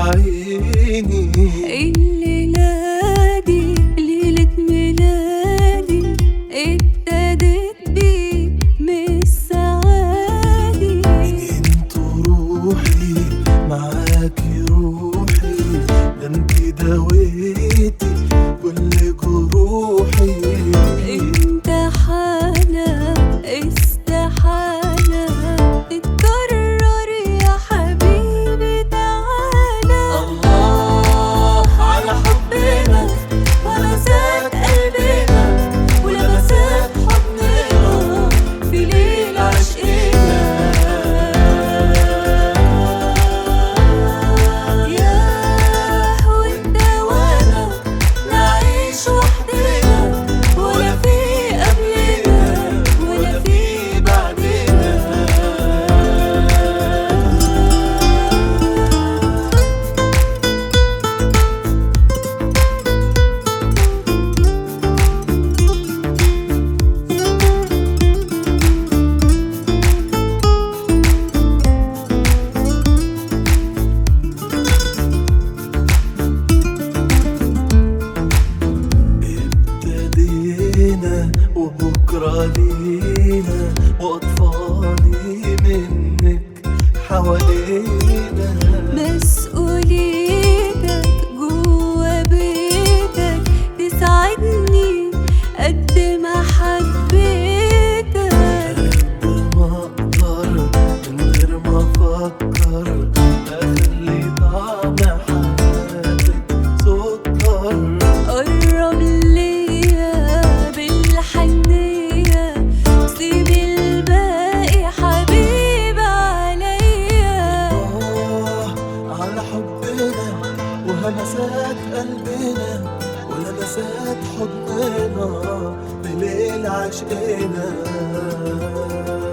عيني. الليلة دي ليلة ميلادي، ابتدت بيه من السعادي. انت روحي معاكي روحي، ده انت دويتي كل جروحي. انت حالة استحالة تتكرر يا حبيبي، تعالى. الله على حبنا ولمسات قلبنا ولمسات حضننا في ليل عشقنا. ياه وانت وانا نعيش وحدنا، ولا في قبلنا ولا في بعدنا. ابتدينا وبكرة لينا، وأطفالي منك حوالينا. مسؤوليتك جوا بيتك تساعدني قد ما حبيتك. قد ما أقدر من غير ما أفكر، أخلي طعم حياتك سكر. قرب ليا بالحنية، سيب الباقي حبيب عليا. على حبنا وهمسات قلبنا ولمسات حضننا بليل عشقنا.